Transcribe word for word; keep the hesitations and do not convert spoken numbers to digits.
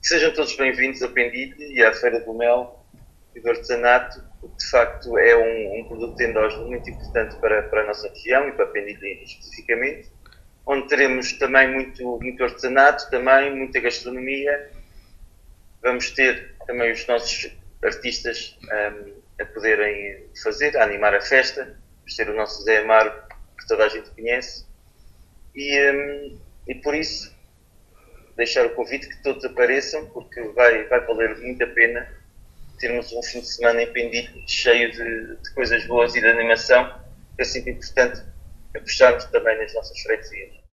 que sejam todos bem-vindos a Pendilhe e à Feira do Mel e do Artesanato, porque de facto é um, um produto endógeno muito importante para, para a nossa região e para Pendilhe especificamente, onde teremos também muito, muito artesanato, também muita gastronomia. Vamos ter também os nossos artistas um, a poderem fazer, a animar a festa. Vamos ter o nosso Zé Amaro, que toda a gente conhece. E, um, e por isso, deixar o convite que todos apareçam, porque vai, vai valer muito a pena termos um fim de semana em Pendilhe cheio de, de coisas boas e de animação. É sempre importante apostarmos também nas nossas freguesias.